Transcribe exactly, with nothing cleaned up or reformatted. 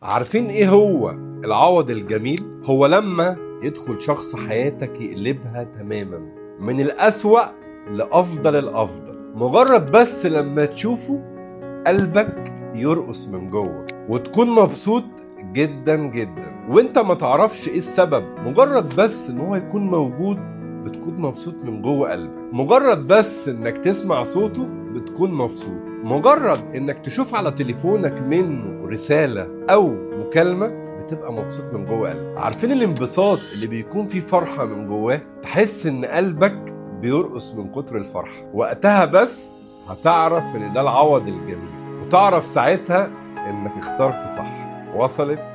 عارفين ايه هو العوض الجميل؟ هو لما يدخل شخص حياتك يقلبها تماما من الأسوأ لأفضل الأفضل. مجرد بس لما تشوفه قلبك يرقص من جوه وتكون مبسوط جدا جدا وانت ما تعرفش ايه السبب. مجرد بس ان هو يكون موجود بتكون مبسوط من جوه قلبك. مجرد بس انك تسمع صوته بتكون مبسوط. مجرد انك تشوف على تليفونك منه رسالة او مكالمة بتبقى مبسوط من جوه قلبك. عارفين الانبساط اللي بيكون فيه فرحة من جواه؟ تحس ان قلبك بيرقص من كتر الفرحة. وقتها بس هتعرف ان ده العوض الجميل، وتعرف ساعتها انك اخترت صح. وصلت؟